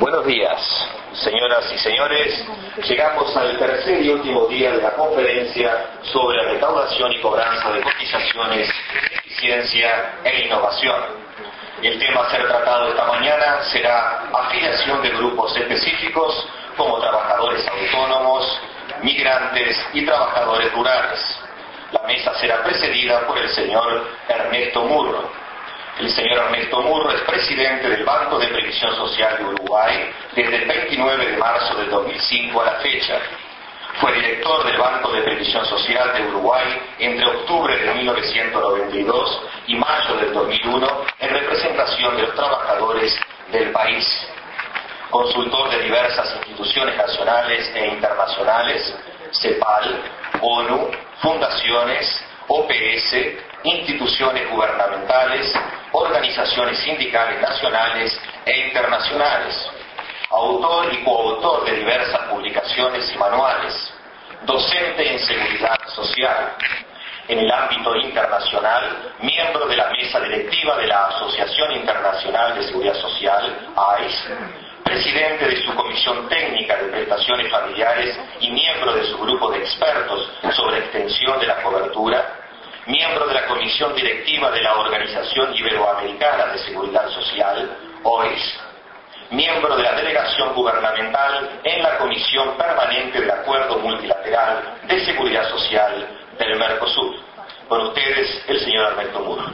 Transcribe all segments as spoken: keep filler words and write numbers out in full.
Buenos días, señoras y señores. Llegamos al tercer y último día de la conferencia sobre recaudación y cobranza de cotizaciones, eficiencia e innovación. El tema a ser tratado esta mañana será afiliación de grupos específicos como trabajadores autónomos, migrantes y trabajadores rurales. La mesa será precedida por el señor Ernesto Murro. El señor Ernesto Murro es presidente del Banco de Previsión Social de Uruguay desde el veintinueve de marzo del dos mil cinco a la fecha. Fue director del Banco de Previsión Social de Uruguay entre octubre de mil novecientos noventa y dos y mayo del dos mil uno en representación de los trabajadores del país. Consultor de diversas instituciones nacionales e internacionales, CEPAL, ONU, fundaciones, O P S, instituciones gubernamentales, organizaciones sindicales nacionales e internacionales, autor y coautor de diversas publicaciones y manuales, docente en seguridad social. En el ámbito internacional, miembro de la mesa directiva de la Asociación Internacional de Seguridad Social, A I S, presidente de su Comisión Técnica de Prestaciones Familiares y miembro de su grupo de expertos sobre extensión de la cobertura, miembro de la Comisión Directiva de la Organización Iberoamericana de Seguridad Social, O I S, miembro de la Delegación Gubernamental en la Comisión Permanente del Acuerdo Multilateral de Seguridad Social del Mercosur. Con ustedes, el señor Ernesto Murro.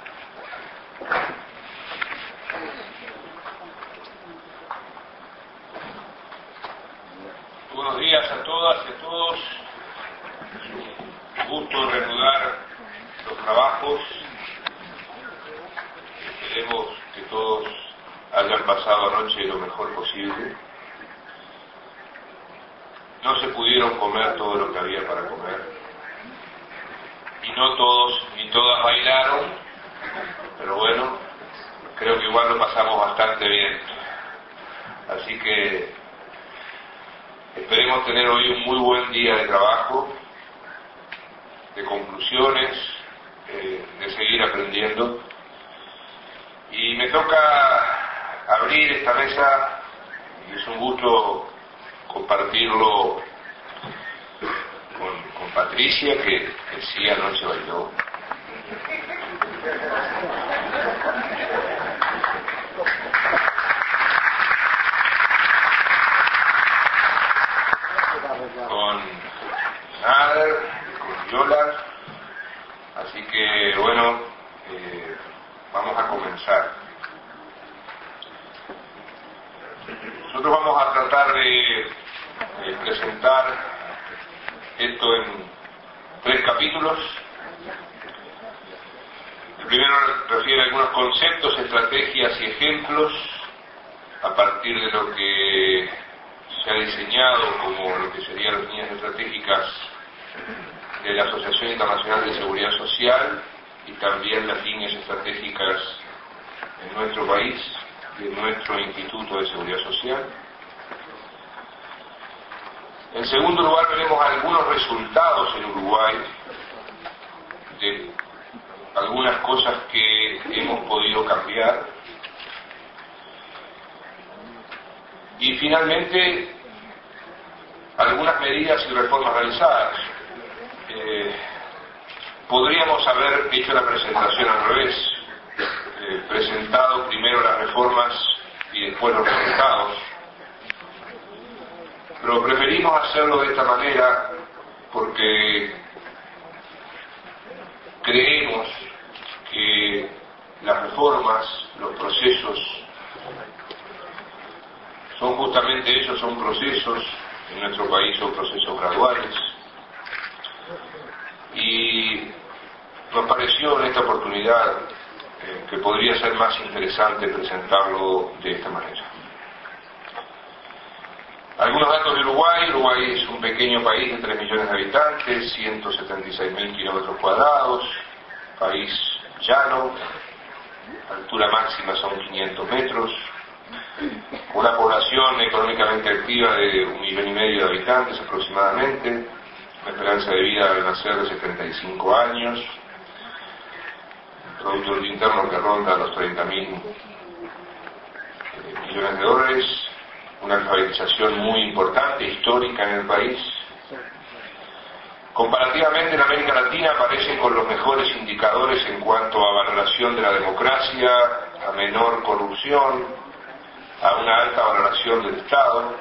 Buenos días a todas y a todos. Un gusto reanudar los trabajos. Esperemos que todos hayan pasado anoche lo mejor posible. No se pudieron comer todo lo que había para comer. Y no todos ni todas bailaron, pero bueno, creo que igual lo pasamos bastante bien. Así que esperemos tener hoy un muy buen día de trabajo, de conclusiones, eh, de seguir aprendiendo. Y me toca abrir esta mesa y es un gusto compartirlo con, con Patricia, que, que sí anoche bailó. Con Nader, con Yola. Así que bueno, eh, vamos a comenzar. Nosotros vamos a tratar de, de presentar esto en tres capítulos. El primero refiere a algunos conceptos, estrategias y ejemplos a partir de lo que se ha diseñado como lo que serían las líneas estratégicas de la Asociación Internacional de Seguridad Social y también las líneas estratégicas en nuestro país y en nuestro Instituto de Seguridad Social. En segundo lugar, veremos algunos resultados en Uruguay de algunas cosas que hemos podido cambiar. Y finalmente, algunas medidas y reformas realizadas. Eh, podríamos haber hecho la presentación al revés, eh, presentado primero las reformas y después los resultados, pero preferimos hacerlo de esta manera porque creemos que las reformas, los procesos, son justamente eso, son procesos, en nuestro país son procesos graduales, y nos pareció en esta oportunidad eh, que podría ser más interesante presentarlo de esta manera. Algunos datos de Uruguay. Uruguay es un pequeño país de tres millones de habitantes, ciento setenta y seis mil kilómetros cuadrados, país llano, altura máxima son quinientos metros, una población económicamente activa de un millón y medio de habitantes aproximadamente, una esperanza de vida al nacer de setenta y cinco años, Producto Interno que ronda los treinta mil millones de dólares, una alfabetización muy importante, histórica en el país. Comparativamente en América Latina aparece con los mejores indicadores en cuanto a valoración de la democracia, a menor corrupción, a una alta valoración del Estado.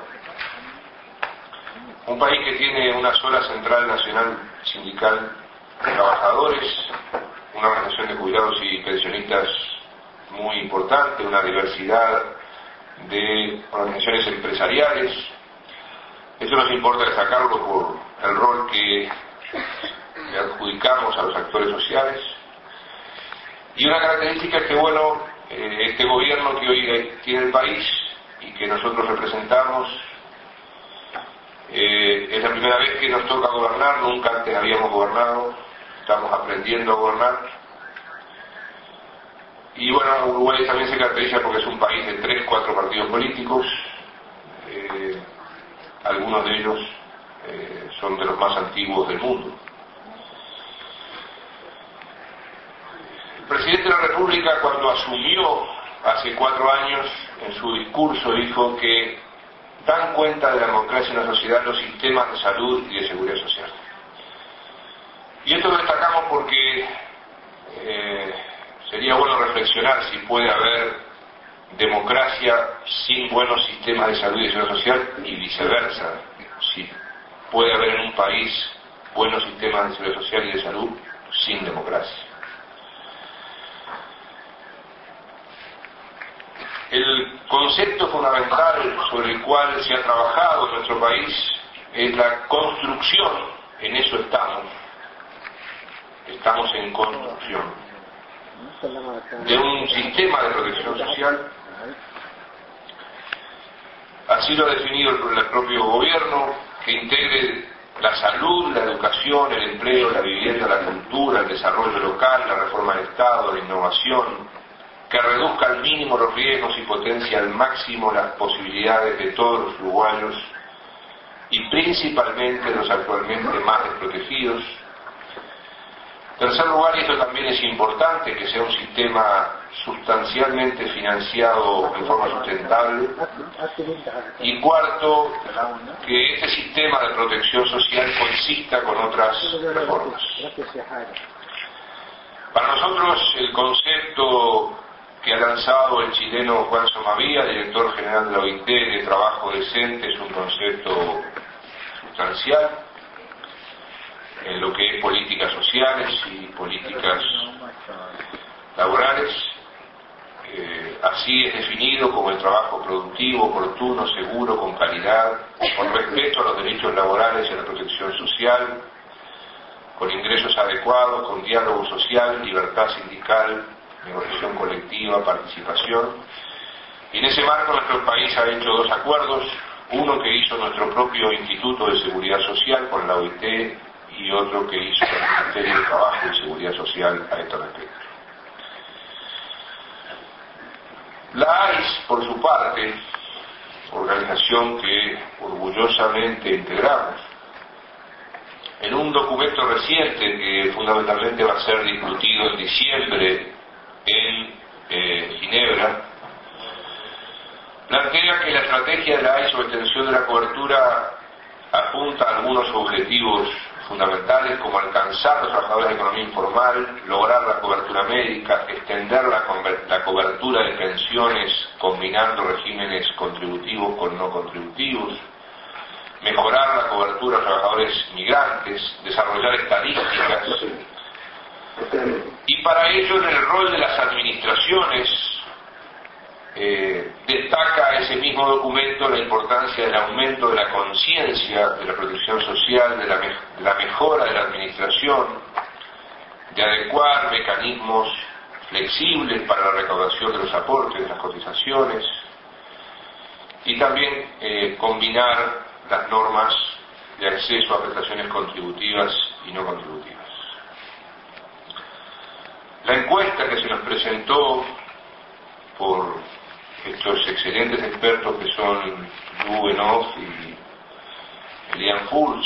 Un país que tiene una sola central nacional sindical de trabajadores, una organización de jubilados y pensionistas muy importante, una diversidad de organizaciones empresariales. Eso nos importa destacarlo por el rol que le adjudicamos a los actores sociales. Y una característica es que, bueno, eh, este gobierno que hoy tiene el país y que nosotros representamos, eh, es la primera vez que nos toca gobernar, nunca antes habíamos gobernado, estamos aprendiendo a gobernar. Y bueno, Uruguay también se caracteriza porque es un país de tres, cuatro partidos políticos, eh, algunos de ellos eh, son de los más antiguos del mundo. El presidente de la República, cuando asumió hace cuatro años, en su discurso dijo que dan cuenta de la democracia en la sociedad los sistemas de salud y de seguridad social. Y esto lo destacamos porque eh, sería bueno reflexionar si puede haber democracia sin buenos sistemas de salud y de seguridad social y viceversa, si puede haber en un país buenos sistemas de seguridad social y de salud sin democracia. El concepto fundamental sobre el cual se ha trabajado en nuestro país es la construcción, en eso estamos, estamos en construcción, de un sistema de protección social. Así lo ha definido el propio gobierno, que integre la salud, la educación, el empleo, la vivienda, la cultura, el desarrollo local, la reforma del Estado, la innovación, que reduzca al mínimo los riesgos y potencie al máximo las posibilidades de todos los uruguayos y principalmente los actualmente más desprotegidos. En tercer lugar, y esto también es importante, que sea un sistema sustancialmente financiado en forma sustentable. Y cuarto, que este sistema de protección social coexista con otras reformas. Para nosotros, el concepto que ha lanzado el chileno Juan Somavía, director general de la O I T, de trabajo decente, es un concepto sustancial en lo que es políticas sociales y políticas laborales. Eh, así es definido como el trabajo productivo, oportuno, seguro, con calidad, con respeto a los derechos laborales y a la protección social, con ingresos adecuados, con diálogo social, libertad sindical, negociación colectiva, participación. Y en ese marco nuestro país ha hecho dos acuerdos, uno que hizo nuestro propio Instituto de Seguridad Social con la O I T y otro que hizo el Ministerio de Trabajo y Seguridad Social a este respecto. La A I S, por su parte, organización que orgullosamente integramos, en un documento reciente que fundamentalmente va a ser discutido en diciembre en eh, Ginebra, plantea que la estrategia de la A I S o extensión de la cobertura apunta a algunos objetivos fundamentales como alcanzar los trabajadores de economía informal, lograr la cobertura médica, extender la, la cobertura de pensiones combinando regímenes contributivos con no contributivos, mejorar la cobertura de trabajadores migrantes, desarrollar estadísticas. Y para ello, en el rol de las administraciones, eh, destaca ese mismo documento la importancia del aumento de la conciencia de la protección social, de la, me de la mejora de la administración, de adecuar mecanismos flexibles para la recaudación de los aportes, de las cotizaciones, y también eh, combinar las normas de acceso a prestaciones contributivas y no contributivas. La encuesta que se nos presentó por estos excelentes expertos que son Lou Enoff y Elian Fools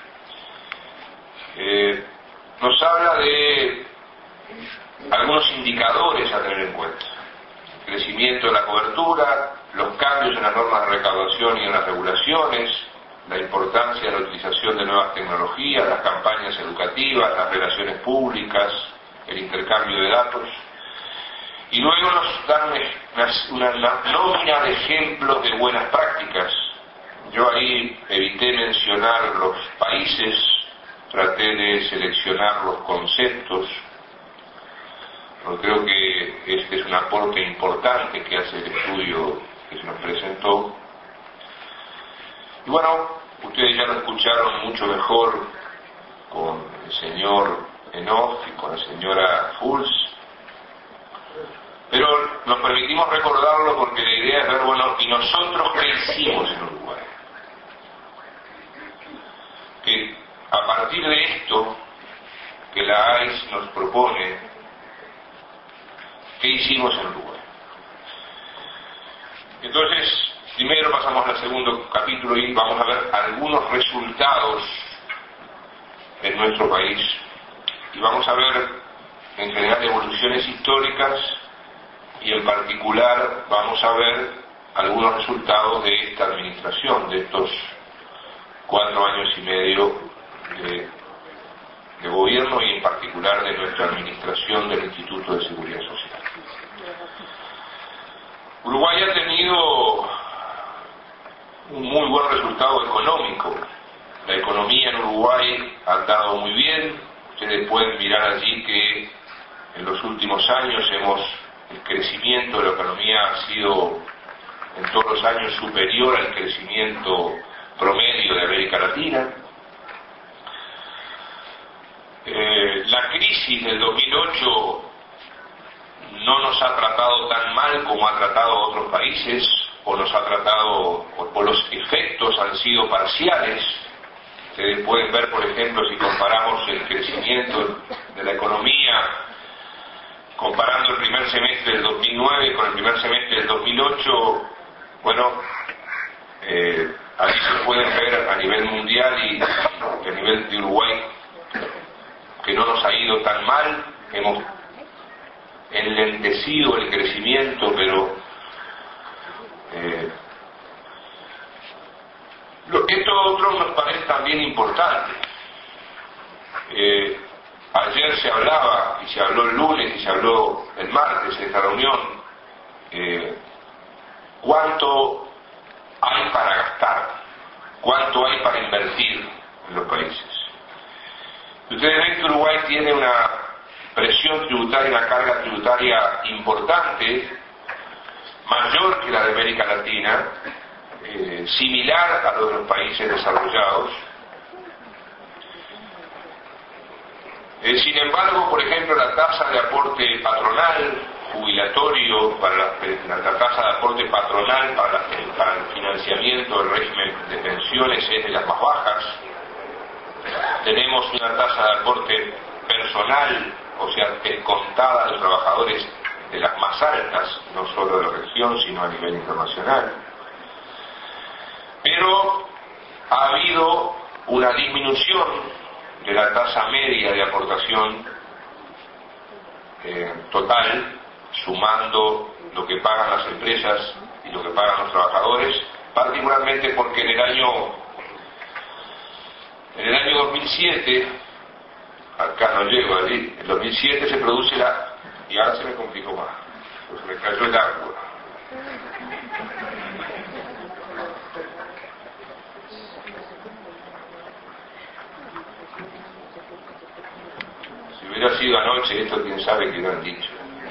eh, nos habla de algunos indicadores a tener en cuenta: el crecimiento de la cobertura, los cambios en las normas de recaudación y en las regulaciones, la importancia de la utilización de nuevas tecnologías, las campañas educativas, las relaciones públicas, el intercambio de datos. Y luego nos dan una, una nómina de ejemplos de buenas prácticas. Yo ahí evité mencionar los países, traté de seleccionar los conceptos, porque creo que este es un aporte importante que hace el estudio que se nos presentó. Y bueno, ustedes ya lo escucharon mucho mejor con el señor Enoff y con la señora Fulz, pero nos permitimos recordarlo porque la idea es ver, bueno, ¿y nosotros qué hicimos en Uruguay? Que a partir de esto que la A I S nos propone, ¿qué hicimos en Uruguay? Entonces, primero pasamos al segundo capítulo y vamos a ver algunos resultados en nuestro país. Y vamos a ver en general evoluciones históricas y en particular vamos a ver algunos resultados de esta administración, de estos cuatro años y medio de, de gobierno y en particular de nuestra administración del Instituto de Seguridad Social. Uruguay ha tenido un muy buen resultado económico. La economía en Uruguay ha andado muy bien. Ustedes pueden mirar allí que en los últimos años hemos, el crecimiento de la economía ha sido en todos los años superior al crecimiento promedio de América Latina. Eh, la crisis del dos mil ocho no nos ha tratado tan mal como ha tratado a otros países, o nos ha tratado, o, o los efectos han sido parciales. Ustedes pueden ver, por ejemplo, si comparamos el crecimiento de la economía, comparando el primer semestre del dos mil nueve con el primer semestre del dos mil ocho, bueno, eh, ahí se pueden ver a nivel mundial y, y a nivel de Uruguay que no nos ha ido tan mal. Hemos enlentecido el crecimiento, pero eh, lo, esto otro nos parece también importante. Eh, ayer se hablaba, y se habló el lunes, y se habló el martes en esta reunión, eh, cuánto hay para gastar, cuánto hay para invertir en los países. Ustedes ven que Uruguay tiene una presión tributaria, una carga tributaria importante, mayor que la de América Latina, eh, similar a lo de los países desarrollados. Eh, sin embargo, por ejemplo, la tasa de aporte patronal, jubilatorio, para la, la, la tasa de aporte patronal para, la, para el financiamiento del régimen de pensiones es de las más bajas. Tenemos una tasa de aporte personal, o sea, descontada de los trabajadores, de las más altas, no solo de la región, sino a nivel internacional. Pero ha habido una disminución de la tasa media de aportación eh, total, sumando lo que pagan las empresas y lo que pagan los trabajadores, particularmente porque en el año en el año dos mil siete, acá no llego allí, en dos mil siete se produce la, y ahora se me complicó más, pues se me cayó el agua. Si hubiera sido anoche, esto quién sabe qué lo han dicho.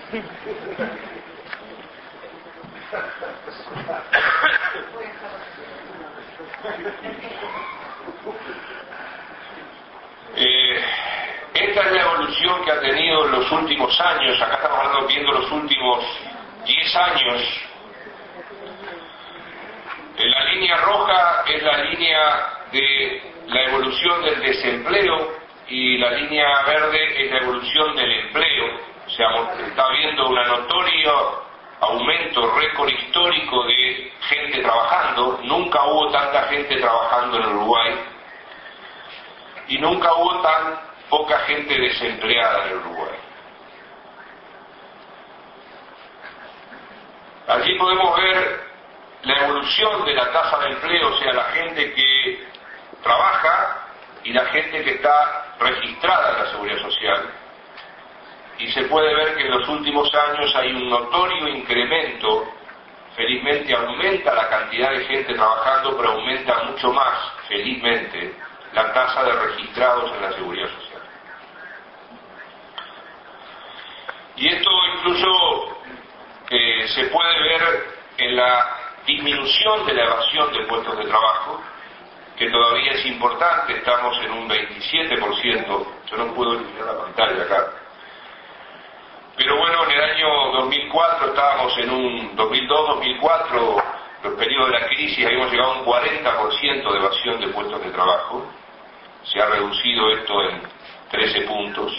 Eh, esta es la evolución que ha tenido en los últimos años. Acá estamos hablando, viendo los últimos diez años. En la línea roja es la línea de la evolución del desempleo y la línea verde es la evolución del empleo. O sea, está habiendo un notorio aumento, récord histórico de gente trabajando. Nunca hubo tanta gente trabajando en Uruguay y nunca hubo tan poca gente desempleada en Uruguay. Allí podemos ver la evolución de la tasa de empleo, o sea, la gente que trabaja y la gente que está registrada en la Seguridad Social. Y se puede ver que en los últimos años hay un notorio incremento. Felizmente aumenta la cantidad de gente trabajando, pero aumenta mucho más, felizmente, la tasa de registrados en la Seguridad Social. Y esto incluso eh, se puede ver en la disminución de la evasión de puestos de trabajo, que todavía es importante. Estamos en un veintisiete por ciento. Yo no puedo eliminar la pantalla acá. Pero bueno, en el año dos mil cuatro estábamos en un dos mil dos dos mil cuatro, los periodos de la crisis, habíamos llegado a un cuarenta por ciento de evasión de puestos de trabajo. Se ha reducido esto en trece puntos.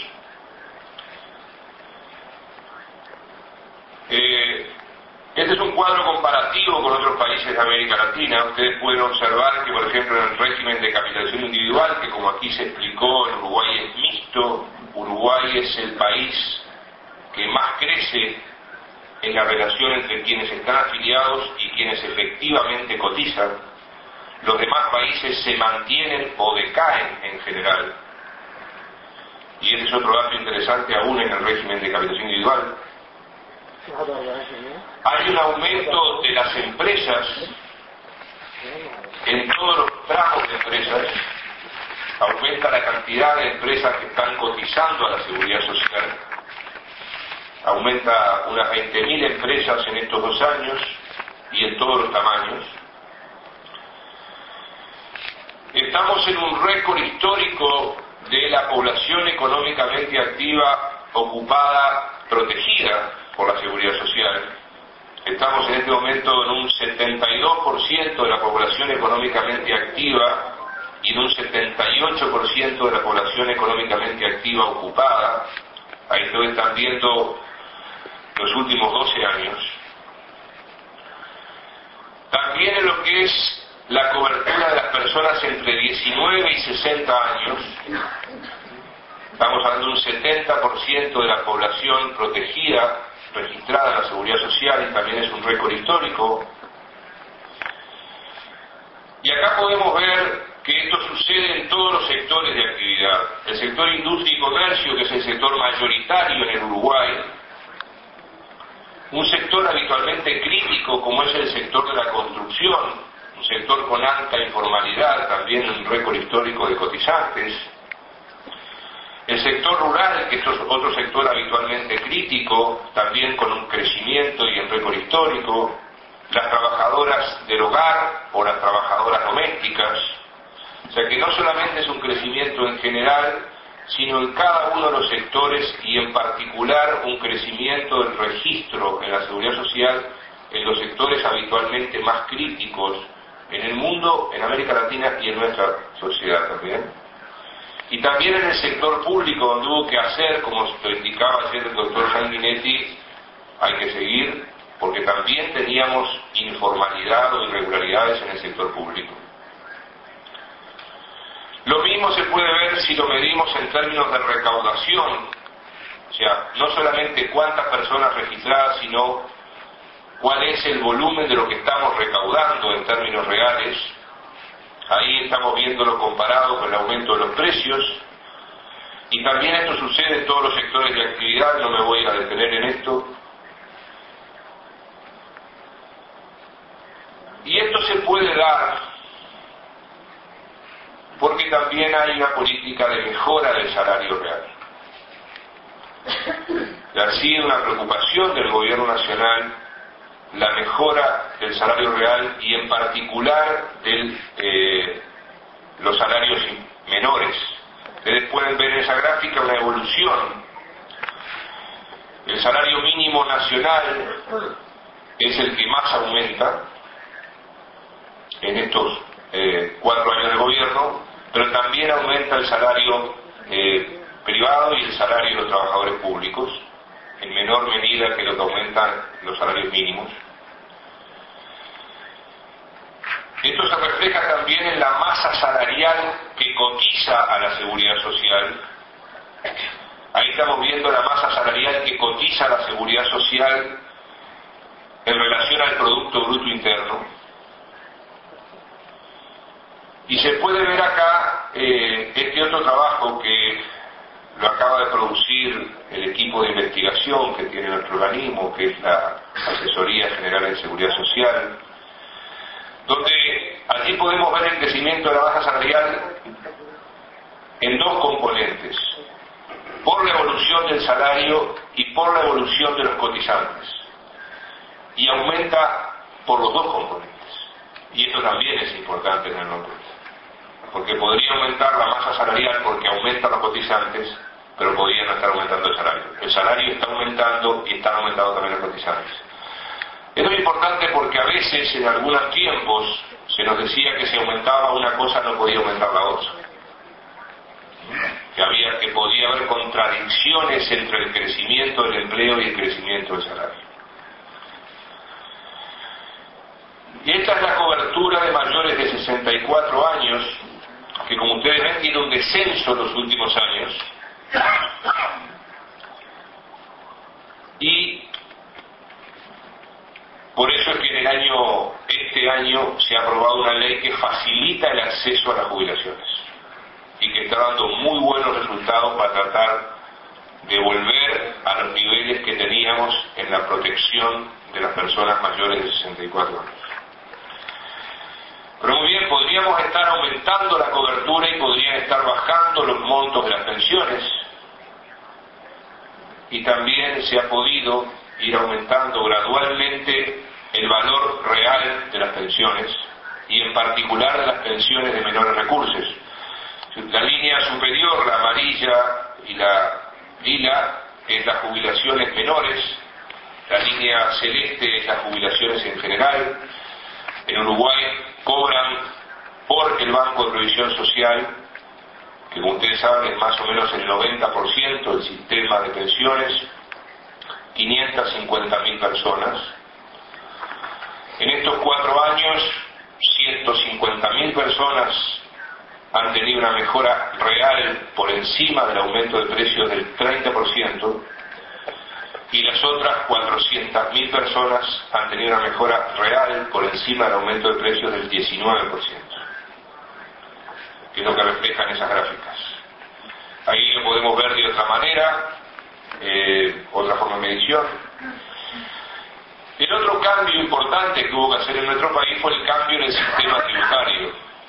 Eh, este es un cuadro comparativo con otros países de América Latina. Ustedes pueden observar que, por ejemplo, en el régimen de capitalización individual, que como aquí se explicó, en Uruguay es mixto, Uruguay es el país que más crece en la relación entre quienes están afiliados y quienes efectivamente cotizan. Los demás países se mantienen o decaen en general. Y ese es otro dato interesante aún en el régimen de capitalización individual. Hay un aumento de las empresas en todos los tramos de empresas. Aumenta la cantidad de empresas que están cotizando a la Seguridad Social. Aumenta unas veinte mil empresas en estos dos años y en todos los tamaños. Estamos en un récord histórico de la población económicamente activa ocupada, protegida por la Seguridad Social. Estamos en este momento en un setenta y dos por ciento de la población económicamente activa y en un setenta y ocho por ciento de la población económicamente activa ocupada. Ahí ustedes están viendo los últimos doce años. También en lo que es la cobertura de las personas entre diecinueve y sesenta años, estamos hablando de un setenta por ciento de la población protegida, registrada en la Seguridad Social, y también es un récord histórico. Y acá podemos ver que esto sucede en todos los sectores de actividad. El sector industria y comercio, que es el sector mayoritario en el Uruguay, un sector habitualmente crítico como es el sector de la construcción, un sector con alta informalidad, también un récord histórico de cotizantes. El sector rural, que es otro sector habitualmente crítico, también con un crecimiento y en récord histórico. Las trabajadoras del hogar o las trabajadoras domésticas. O sea que no solamente es un crecimiento en general, sino en cada uno de los sectores y en particular un crecimiento del registro en la Seguridad Social en los sectores habitualmente más críticos en el mundo, en América Latina y en nuestra sociedad también. Y también en el sector público, donde hubo que hacer, como lo indicaba ayer el doctor Sanguinetti, hay que seguir, porque también teníamos informalidad o irregularidades en el sector público. Lo mismo se puede ver si lo medimos en términos de recaudación, o sea, no solamente cuántas personas registradas, sino cuál es el volumen de lo que estamos recaudando en términos reales. Ahí estamos viéndolo comparado con el aumento de los precios, y también esto sucede en todos los sectores de actividad, no me voy a detener en esto. Y esto se puede dar porque también hay una política de mejora del salario real. Ha sido una preocupación del gobierno nacional la mejora del salario real y en particular de eh, los salarios menores. Ustedes pueden ver en esa gráfica una evolución. El salario mínimo nacional es el que más aumenta en estos eh, cuatro años de gobierno, pero también aumenta el salario eh, privado y el salario de los trabajadores públicos, en menor medida que lo que aumentan los salarios mínimos. Esto se refleja también en la masa salarial que cotiza a la Seguridad Social. Ahí estamos viendo la masa salarial que cotiza a la Seguridad Social en relación al Producto Bruto Interno. Y se puede ver acá eh, este otro trabajo que lo acaba de producir el equipo de investigación que tiene nuestro organismo, que es la Asesoría General en Seguridad Social, donde allí podemos ver el crecimiento de la masa salarial en dos componentes: por la evolución del salario y por la evolución de los cotizantes, y aumenta por los dos componentes. Y esto también es importante tenerlo en cuenta, porque podría aumentar la masa salarial porque aumentan los cotizantes, pero podría no estar aumentando el salario. El salario está aumentando y están aumentando también los cotizantes. Esto es importante porque a veces, en algunos tiempos, se nos decía que si aumentaba una cosa no podía aumentar la otra, que había, que podía haber contradicciones entre el crecimiento del empleo y el crecimiento del salario. Y esta es la cobertura de mayores de sesenta y cuatro años, que como ustedes ven tiene un descenso en los últimos años, y por eso es que en el año, este año se ha aprobado una ley que facilita el acceso a las jubilaciones y que está dando muy buenos resultados para tratar de volver a los niveles que teníamos en la protección de las personas mayores de sesenta y cuatro años. Pero muy bien, podríamos estar aumentando la cobertura y podrían estar bajando los montos de las pensiones, y también se ha podido ir aumentando gradualmente el valor real de las pensiones, y en particular de las pensiones de menores recursos. La línea superior, la amarilla y la lila, es las jubilaciones menores, la línea celeste es las jubilaciones en general. En Uruguay cobran por el Banco de Previsión Social, que como ustedes saben es más o menos el noventa por ciento del sistema de pensiones, quinientas cincuenta mil personas. En estos cuatro años, ciento cincuenta mil personas han tenido una mejora real por encima del aumento de precios del treinta por ciento, y las otras cuatrocientas mil personas han tenido una mejora real por encima del aumento de precios del diecinueve por ciento, que es lo que reflejan esas gráficas. Ahí lo podemos ver de otra manera, eh, otra forma de medición. El otro cambio importante que hubo que hacer en nuestro país fue el cambio en el sistema tributario.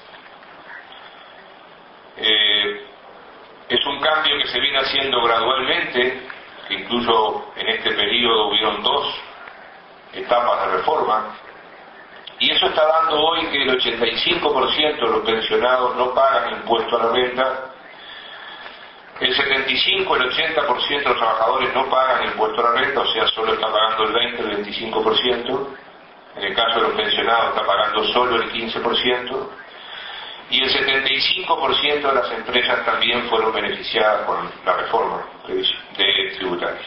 Eh, es un cambio que se viene haciendo gradualmente, que incluso en este periodo hubieron dos etapas de reforma, y eso está dando hoy que el ochenta y cinco por ciento de los pensionados no pagan impuesto a la renta, el setenta y cinco, el ochenta por ciento de los trabajadores no pagan impuesto a la renta, o sea, solo está pagando el veinte, el veinticinco por ciento, en el caso de los pensionados está pagando solo el quince por ciento, y el setenta y cinco por ciento de las empresas también fueron beneficiadas con la reforma de tributaria.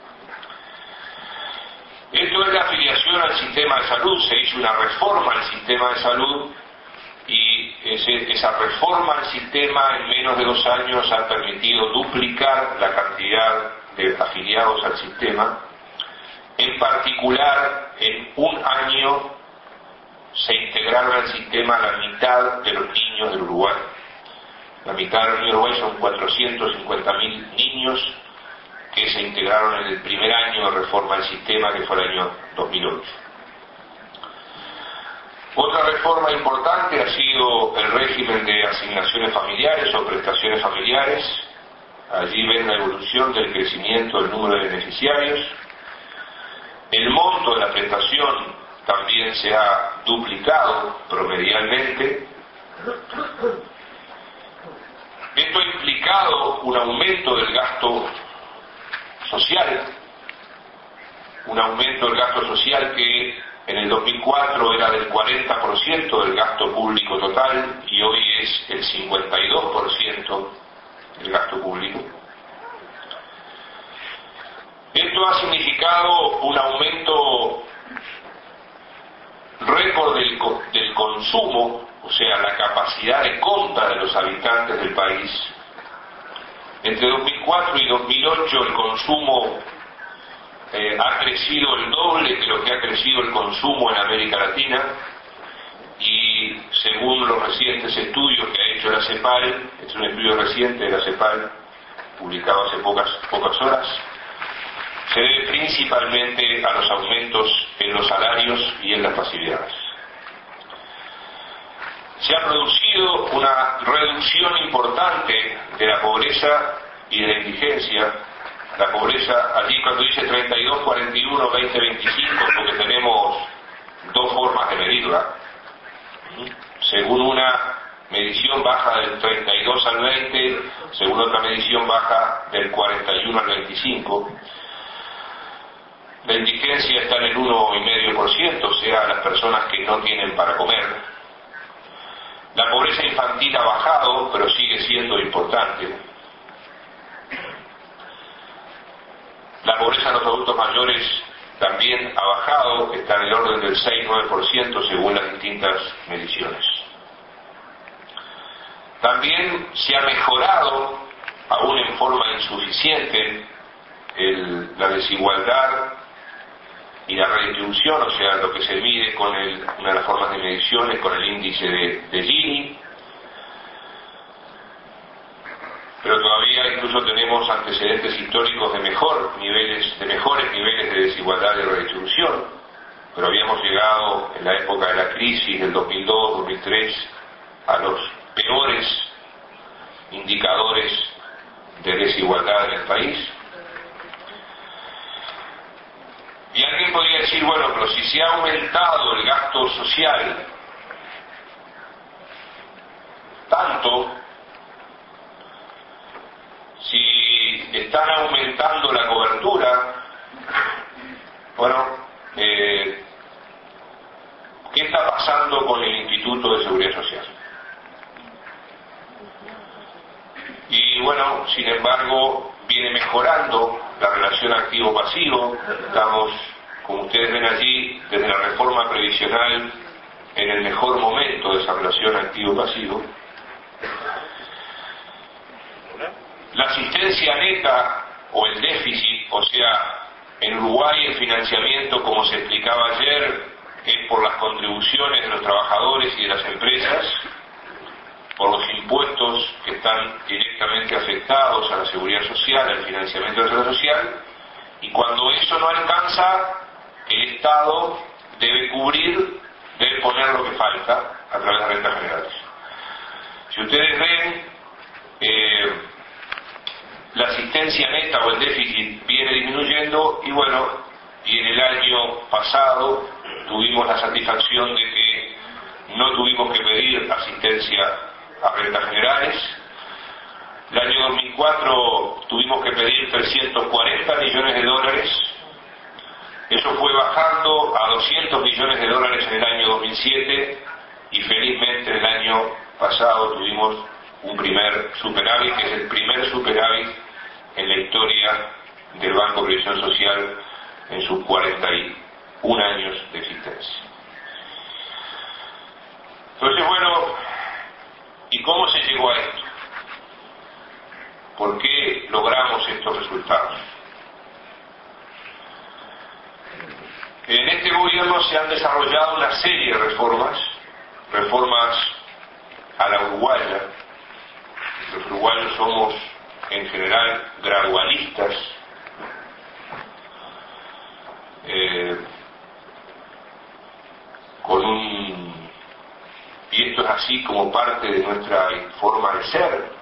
Esto es la afiliación al sistema de salud. Se hizo una reforma al sistema de salud, y ese, esa reforma al sistema en menos de dos años ha permitido duplicar la cantidad de afiliados al sistema. En particular, en un año se integraron al sistema la mitad de los niños del Uruguay. La mitad de los niños del Uruguay son cuatrocientos cincuenta mil niños que se integraron en el primer año de reforma del sistema, que fue el año dos mil ocho. Otra reforma importante ha sido el régimen de asignaciones familiares o prestaciones familiares. Allí ven la evolución del crecimiento del número de beneficiarios. El monto de la prestación también se ha duplicado promedialmente. Esto ha implicado un aumento del gasto social, un aumento del gasto social que en el dos mil cuatro era del cuarenta por ciento del gasto público total, y hoy es el cincuenta y dos por ciento del gasto público. Esto ha significado un aumento récord del, del consumo, o sea, la capacidad de compra de los habitantes del país. Entre dos mil cuatro y dos mil ocho el consumo eh, ha crecido el doble de lo que ha crecido el consumo en América Latina, y según los recientes estudios que ha hecho la CEPAL, este es un estudio reciente de la CEPAL, publicado hace pocas, pocas horas, se debe principalmente a los aumentos en los salarios y en las pasividades. Se ha producido una reducción importante de la pobreza y de la indigencia. La pobreza, allí cuando dice treinta y dos, cuarenta y uno, veinte, veinticinco, porque tenemos dos formas de medirla. Según una medición baja del treinta y dos al veinte, según otra medición baja del cuarenta y uno al veinticinco. La indigencia está en el uno coma cinco por ciento, o sea, las personas que no tienen para comer. La pobreza infantil ha bajado, pero sigue siendo importante. La pobreza en los adultos mayores también ha bajado, está en el orden del seis a nueve por ciento según las distintas mediciones. También se ha mejorado, aún en forma insuficiente, el, la desigualdad y la redistribución, o sea, lo que se mide con el, una de las formas de medición es con el índice de, de Gini, pero todavía incluso tenemos antecedentes históricos de mejor niveles, de mejores niveles de desigualdad y redistribución, pero habíamos llegado en la época de la crisis del dos mil dos, dos mil tres a los peores indicadores de desigualdad en el país. Y alguien podría decir, bueno, pero si se ha aumentado el gasto social tanto, si están aumentando la cobertura, bueno, eh, ¿qué está pasando con el Instituto de Seguridad Social? Y bueno, sin embargo, viene mejorando la relación activo-pasivo. Estamos, como ustedes ven allí, desde la reforma previsional en el mejor momento de esa relación activo-pasivo. La asistencia neta o el déficit, o sea, en Uruguay el financiamiento, como se explicaba ayer, es por las contribuciones de los trabajadores y de las empresas, por los impuestos que están directamente afectados a la seguridad social, al financiamiento de la seguridad social, y cuando eso no alcanza, el Estado debe cubrir, debe poner lo que falta a través de rentas generales. Si ustedes ven, eh, la asistencia neta o el déficit viene disminuyendo, y bueno, y en el año pasado tuvimos la satisfacción de que no tuvimos que pedir asistencia a rentas generales. El año dos mil cuatro tuvimos que pedir trescientos cuarenta millones de dólares, eso fue bajando a doscientos millones de dólares en el año dos mil siete, y felizmente el año pasado tuvimos un primer superávit, que es el primer superávit en la historia del Banco de Previsión Social en sus cuarenta y un años de existencia. Entonces, bueno, ¿y cómo se llegó a esto? ¿Por qué logramos estos resultados? En este gobierno se han desarrollado una serie de reformas, reformas a la uruguaya. Los uruguayos somos en general gradualistas, eh, con un y esto es así como parte de nuestra forma de ser.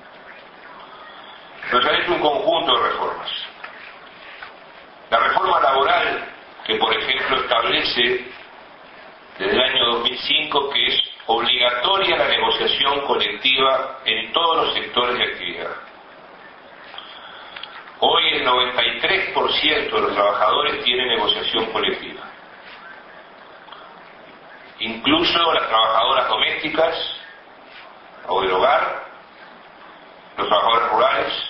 Pero se ha hecho un conjunto de reformas. La reforma laboral, que por ejemplo establece desde el año dos mil cinco que es obligatoria la negociación colectiva en todos los sectores de actividad. Hoy el noventa y tres por ciento de los trabajadores tiene negociación colectiva. Incluso las trabajadoras domésticas o del hogar, los trabajadores rurales.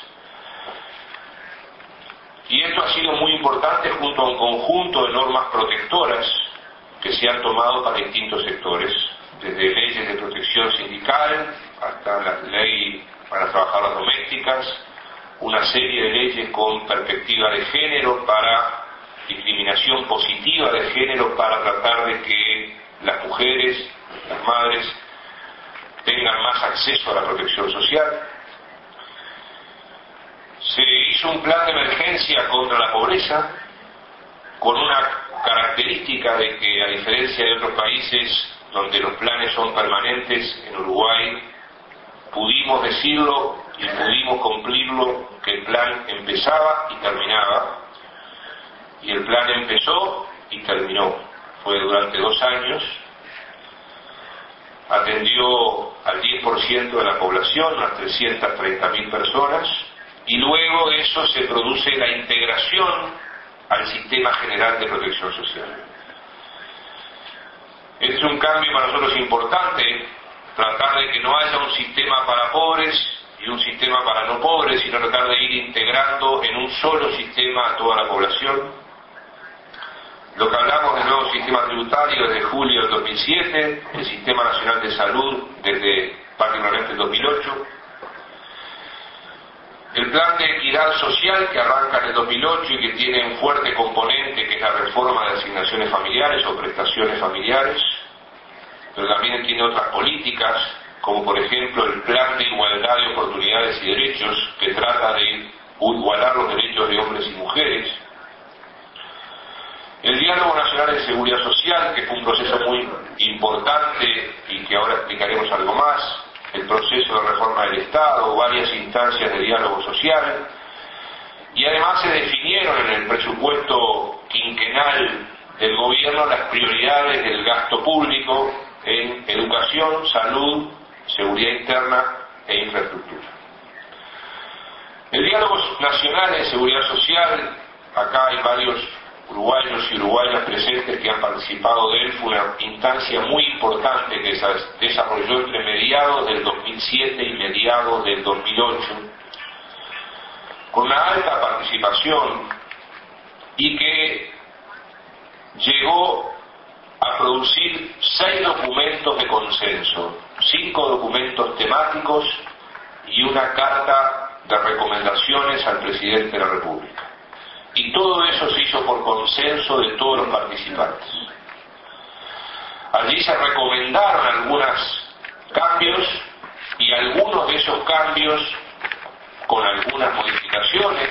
Y esto ha sido muy importante junto a un conjunto de normas protectoras que se han tomado para distintos sectores, desde leyes de protección sindical hasta la ley para las trabajadoras domésticas, una serie de leyes con perspectiva de género para discriminación positiva de género, para tratar de que las mujeres madres tengan más acceso a la protección social. Se hizo un plan de emergencia contra la pobreza, con una característica de que, a diferencia de otros países donde los planes son permanentes, en Uruguay pudimos decirlo y pudimos cumplirlo, que el plan empezaba y terminaba, y el plan empezó y terminó. Fue durante dos años, atendió al diez por ciento de la población, unas trescientas treinta mil personas, y luego de eso se produce la integración al sistema general de protección social. Este es un cambio para nosotros importante, tratar de que no haya un sistema para pobres y un sistema para no pobres, sino tratar de ir integrando en un solo sistema a toda la población. Lo que hablamos del nuevo sistema tributario desde julio del dos mil siete, el Sistema Nacional de Salud desde particularmente el dos mil ocho, el plan de equidad social que arranca en el dos mil ocho y que tiene un fuerte componente que es la reforma de asignaciones familiares o prestaciones familiares, pero también tiene otras políticas, como por ejemplo el plan de igualdad de oportunidades y derechos, que trata de igualar los derechos de hombres y mujeres. El Diálogo Nacional de Seguridad Social, que fue un proceso muy importante y que ahora explicaremos algo más, el proceso de reforma del Estado, varias instancias de diálogo social, y además se definieron en el presupuesto quinquenal del gobierno las prioridades del gasto público en educación, salud, seguridad interna e infraestructura. El Diálogo Nacional de Seguridad Social, acá hay varios uruguayos y uruguayas presentes que han participado de él, fue una instancia muy importante que se desarrolló entre mediados del dos mil siete y mediados del dos mil ocho, con una alta participación y que llegó a producir seis documentos de consenso, cinco documentos temáticos y una carta de recomendaciones al presidente de la República. Y todo eso se hizo por consenso de todos los participantes. Allí se recomendaron algunos cambios y algunos de esos cambios, con algunas modificaciones,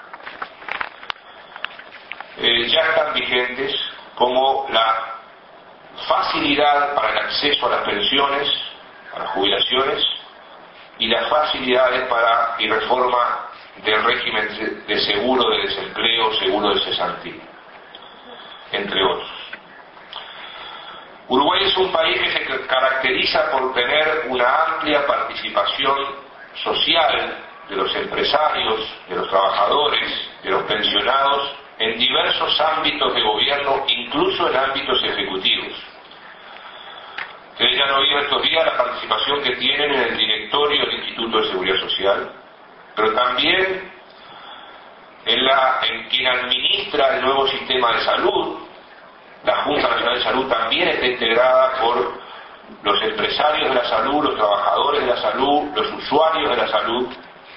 eh, ya están vigentes, como la facilidad para el acceso a las pensiones, a las jubilaciones, y las facilidades para y reforma del régimen de seguro de desempleo, seguro de cesantía, entre otros. Uruguay es un país que se caracteriza por tener una amplia participación social de los empresarios, de los trabajadores, de los pensionados, en diversos ámbitos de gobierno, incluso en ámbitos ejecutivos. Ustedes ya han oído estos días la participación que tienen en el directorio del Instituto de Seguridad Social, pero también en, la, en quien administra el nuevo sistema de salud. La Junta Nacional de Salud también está integrada por los empresarios de la salud, los trabajadores de la salud, los usuarios de la salud.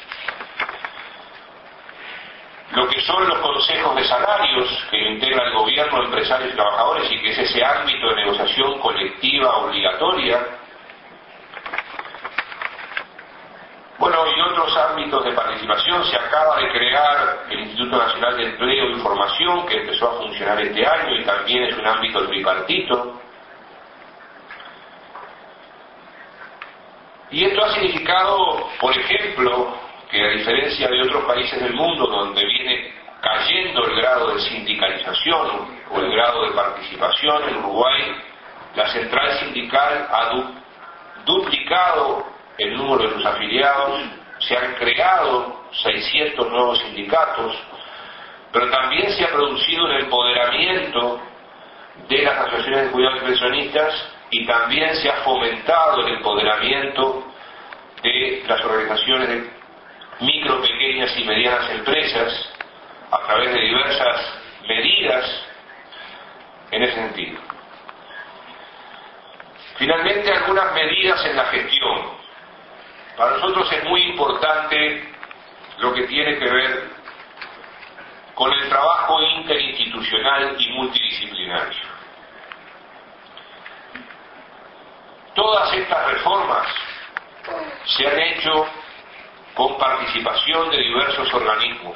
Lo que son los consejos de salarios que integra el gobierno, empresarios y trabajadores, y que es ese ámbito de negociación colectiva obligatoria. Bueno, y otros ámbitos de participación. Se acaba de crear el Instituto Nacional de Empleo e Información, que empezó a funcionar este año y también es un ámbito tripartito. Y esto ha significado, por ejemplo, que a diferencia de otros países del mundo donde viene cayendo el grado de sindicalización o el grado de participación, en Uruguay la central sindical ha du duplicado el número de sus afiliados, se han creado seiscientos nuevos sindicatos, pero también se ha producido un empoderamiento de las asociaciones de cuidados y pensionistas y también se ha fomentado el empoderamiento de las organizaciones de micro, pequeñas y medianas empresas a través de diversas medidas en ese sentido. Finalmente, algunas medidas en la gestión. Para nosotros es muy importante lo que tiene que ver con el trabajo interinstitucional y multidisciplinario. todas estas reformas se han hecho con participación de diversos organismos.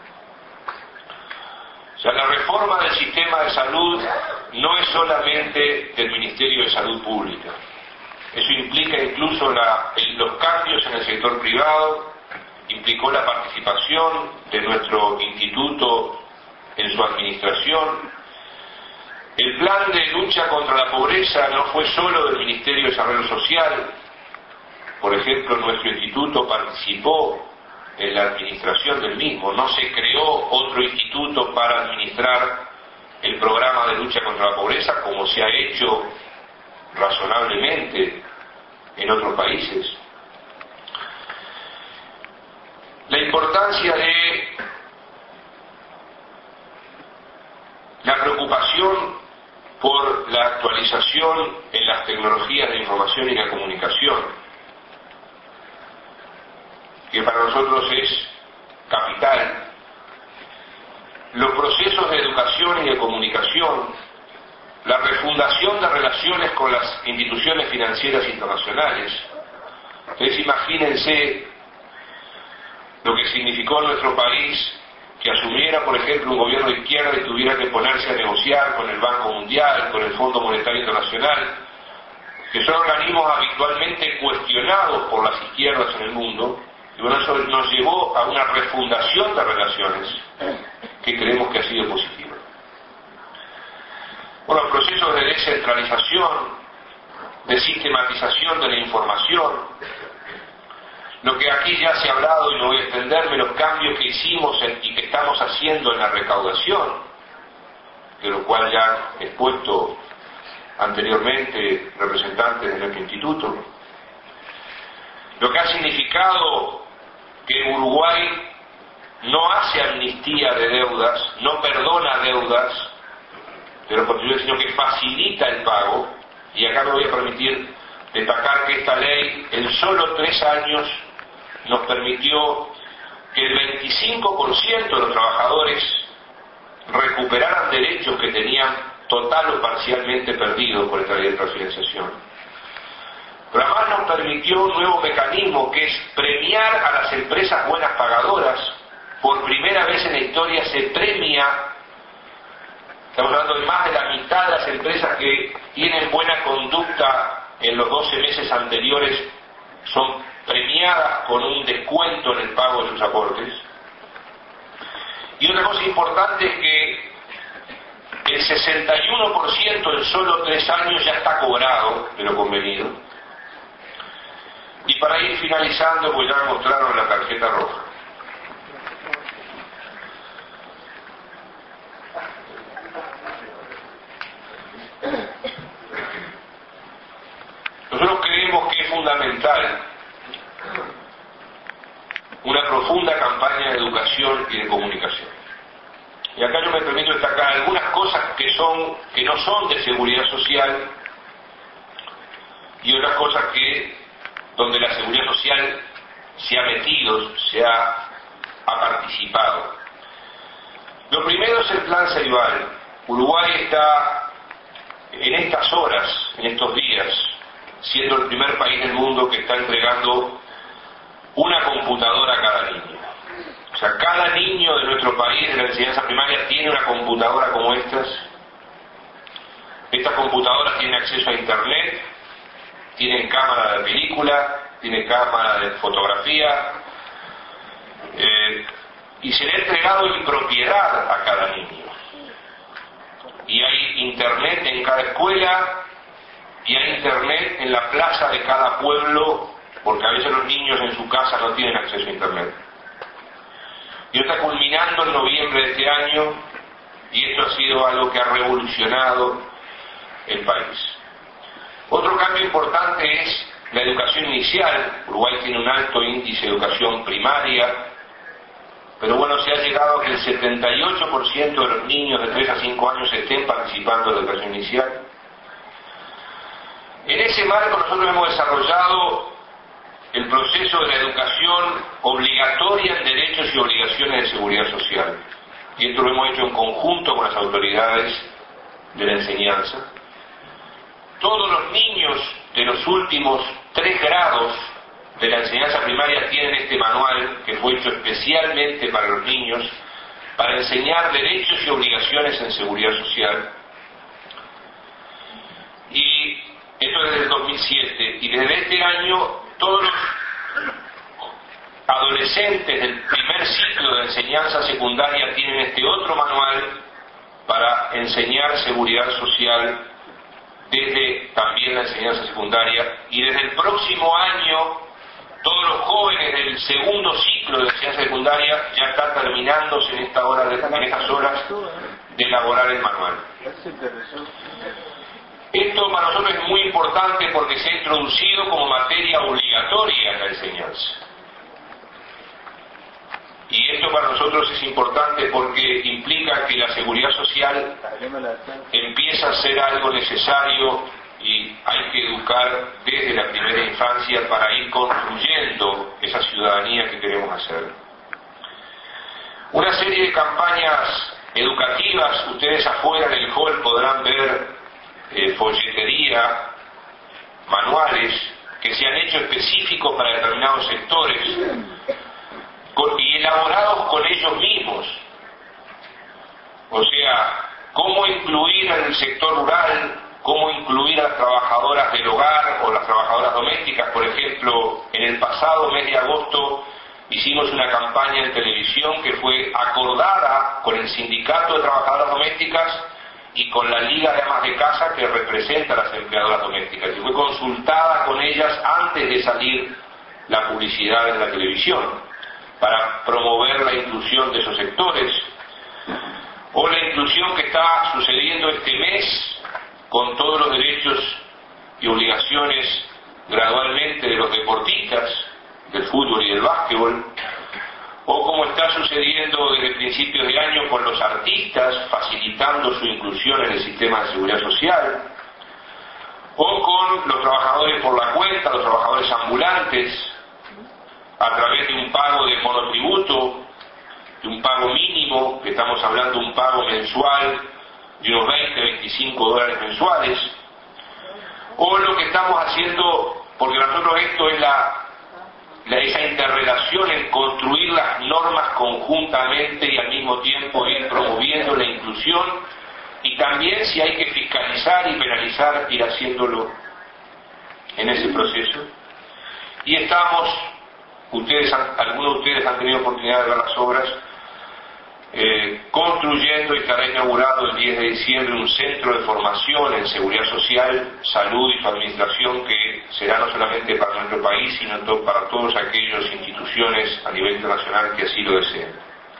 O sea, la reforma del sistema de salud no es solamente del Ministerio de Salud Pública. Eso implica incluso la, el, los cambios en el sector privado, implicó la participación de nuestro instituto en su administración. El plan de lucha contra la pobreza no fue solo del Ministerio de Desarrollo Social. Por ejemplo, nuestro instituto participó en la administración del mismo. No se creó otro instituto para administrar el programa de lucha contra la pobreza como se ha hecho razonablemente en otros países. La importancia de la preocupación por la actualización en las tecnologías de información y la comunicación, que para nosotros es capital. Los procesos de educación y de comunicación, la refundación de relaciones con las instituciones financieras internacionales. Ustedes imagínense lo que significó en nuestro país que asumiera, por ejemplo, un gobierno de izquierda y tuviera que ponerse a negociar con el Banco Mundial, con el Fondo Monetario Internacional, que son organismos habitualmente cuestionados por las izquierdas en el mundo. Y bueno, eso nos llevó a una refundación de relaciones que creemos que ha sido positiva. Bueno, los procesos de descentralización, de sistematización de la información, lo que aquí ya se ha hablado y no voy a extenderme, los cambios que hicimos y que estamos haciendo en la recaudación, de lo cual ya han expuesto anteriormente representantes de nuestro instituto, lo que ha significado que Uruguay no hace amnistía de deudas, no perdona deudas de los contribuyentes, sino que facilita el pago. Y acá me voy a permitir destacar que esta ley en solo tres años nos permitió que el veinticinco por ciento de los trabajadores recuperaran derechos que tenían total o parcialmente perdidos por esta ley de transfinanciación. Pero además nos permitió un nuevo mecanismo, que es premiar a las empresas buenas pagadoras. Por primera vez en la historia se premia, estamos hablando de más de la mitad de las empresas que tienen buena conducta en los doce meses anteriores, son premiadas con un descuento en el pago de sus aportes. Y otra cosa importante es que el sesenta y uno por ciento en solo tres años ya está cobrado de lo convenido. Y para ir finalizando, pues ya me mostraron la tarjeta roja. Nosotros creemos que es fundamental una profunda campaña de educación y de comunicación. Y acá yo me permito destacar algunas cosas que son, que no son de seguridad social, y otras cosas que, donde la seguridad social se ha metido, se ha, ha participado. Lo primero es el plan Ceibal. Uruguay está en estas horas, en estos días, siendo el primer país del mundo que está entregando una computadora a cada niño. O sea, cada niño de nuestro país de la enseñanza primaria tiene una computadora como estas. Estas computadoras tienen acceso a internet, tienen cámara de película, tienen cámara de fotografía, eh, y se le ha entregado en propiedad a cada niño. Y hay internet en cada escuela, y hay internet en la plaza de cada pueblo, porque a veces los niños en su casa no tienen acceso a internet. Y está culminando en noviembre de este año, y esto ha sido algo que ha revolucionado el país. Otro cambio importante es la educación inicial. Uruguay tiene un alto índice de educación primaria, pero bueno, se ha llegado a que el setenta y ocho por ciento de los niños de tres a cinco años estén participando de la educación inicial. En ese marco nosotros hemos desarrollado el proceso de la educación obligatoria en derechos y obligaciones de seguridad social. Y esto lo hemos hecho en conjunto con las autoridades de la enseñanza. Todos los niños de los últimos tres grados de la enseñanza primaria tienen este manual que fue hecho especialmente para los niños, para enseñar derechos y obligaciones en seguridad social. Y esto es desde el dos mil siete, y desde este año todos los adolescentes del primer ciclo de enseñanza secundaria tienen este otro manual para enseñar seguridad social desde también la enseñanza secundaria, y desde el próximo año todos los jóvenes del segundo ciclo de enseñanza secundaria ya están terminándose en, esta hora de, en estas horas de elaborar el manual. Esto para nosotros es muy importante porque se ha introducido como materia obligatoria en la enseñanza. Y esto para nosotros es importante porque implica que la seguridad social empieza a ser algo necesario y hay que educar desde la primera infancia para ir construyendo esa ciudadanía que queremos hacer. Una serie de campañas educativas, ustedes afuera en el hall podrán ver eh, folletería, manuales que se han hecho específicos para determinados sectores con, y elaborados con ellos mismos. O sea, cómo incluir en el sector rural, cómo incluir a las trabajadoras del hogar o las trabajadoras domésticas. Por ejemplo, en el pasado mes de agosto hicimos una campaña en televisión que fue acordada con el Sindicato de Trabajadoras Domésticas y con la Liga de Amas de Casa que representa a las empleadoras domésticas, y fue consultada con ellas antes de salir la publicidad en la televisión para promover la inclusión de esos sectores. O la inclusión que está sucediendo este mes con todos los derechos y obligaciones gradualmente de los deportistas del fútbol y del básquetbol, o como está sucediendo desde principios de año con los artistas, facilitando su inclusión en el sistema de seguridad social, o con los trabajadores por la cuenta, los trabajadores ambulantes, a través de un pago de monotributo, de un pago mínimo, que estamos hablando de un pago mensual de unos veinte, veinticinco dólares mensuales, o lo que estamos haciendo, porque nosotros esto es la, la esa interrelación en construir las normas conjuntamente y al mismo tiempo ir promoviendo la inclusión, y también si hay que fiscalizar y penalizar, ir haciéndolo en ese proceso. Y estamos, ustedes han, algunos de ustedes han tenido oportunidad de ver las obras, Eh, construyendo, y estará inaugurado el diez de diciembre un centro de formación en seguridad social, salud y su administración, que será no solamente para nuestro país, sino to- para todas aquellas instituciones a nivel internacional que así lo deseen.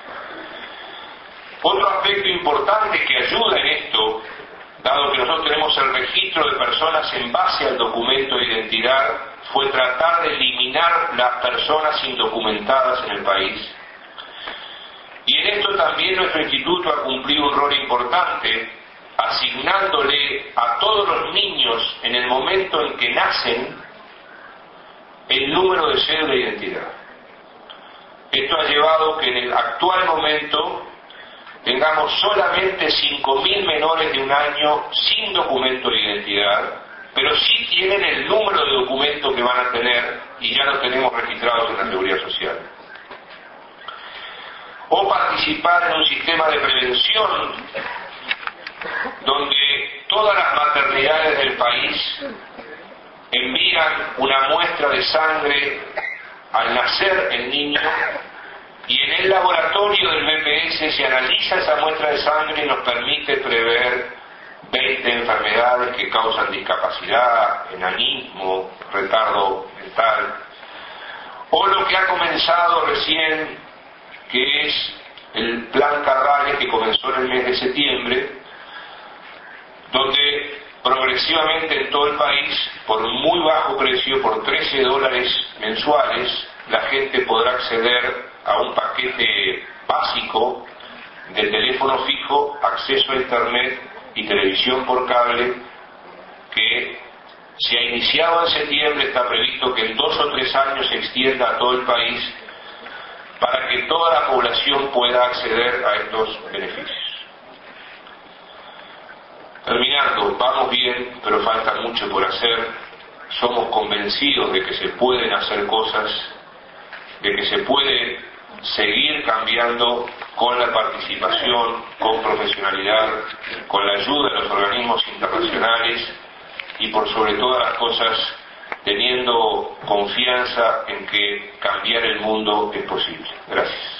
Otro aspecto importante que ayuda en esto, dado que nosotros tenemos el registro de personas en base al documento de identidad, fue tratar de eliminar las personas indocumentadas en el país. Y en esto también nuestro instituto ha cumplido un rol importante, asignándole a todos los niños en el momento en que nacen el número de cédula de identidad. Esto ha llevado que en el actual momento tengamos solamente cinco mil menores de un año sin documento de identidad, pero sí tienen el número de documento que van a tener y ya los tenemos registrados en la Seguridad Social. O participar en un sistema de prevención donde todas las maternidades del país envían una muestra de sangre al nacer el niño, y en el laboratorio del B P S se analiza esa muestra de sangre y nos permite prever veinte enfermedades que causan discapacidad, enanismo, retardo mental. O lo que ha comenzado recién, que es el Plan Carrales, que comenzó en el mes de septiembre, donde progresivamente en todo el país, por un muy bajo precio, por trece dólares mensuales, la gente podrá acceder a un paquete básico de teléfono fijo, acceso a internet y televisión por cable, que se ha iniciado en septiembre. Está previsto que en dos o tres años se extienda a todo el país, para que toda la población pueda acceder a estos beneficios. Terminando, vamos bien, pero falta mucho por hacer. somos convencidos de que se pueden hacer cosas, de que se puede seguir cambiando con la participación, con profesionalidad, con la ayuda de los organismos internacionales y por sobre todas las cosas teniendo confianza en que cambiar el mundo es posible. Gracias.